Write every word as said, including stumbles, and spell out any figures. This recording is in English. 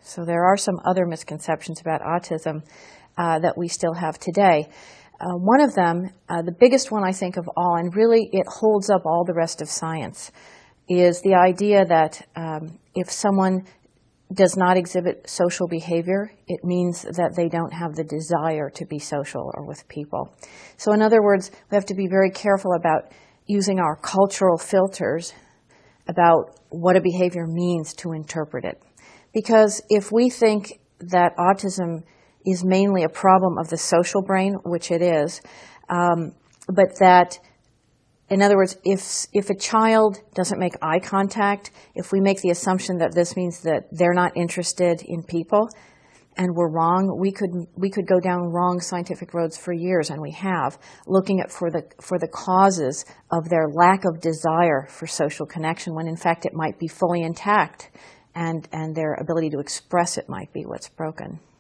So there are some other misconceptions about autism uh, that we still have today. Uh, one of them, uh, the biggest one I think of all, and really it holds up all the rest of science, is the idea that um, if someone does not exhibit social behavior, it means that they don't have the desire to be social or with people. So in other words, we have to be very careful about using our cultural filters about what a behavior means to interpret it. Because if we think that autism is mainly a problem of the social brain, which it is, um, but that, in other words, if if a child doesn't make eye contact, if we make the assumption that this means that they're not interested in people, and we're wrong, we could we could go down wrong scientific roads for years, and we have, looking at for the for the causes of their lack of desire for social connection, when in fact it might be fully intact, and and their ability to express it might be what's broken.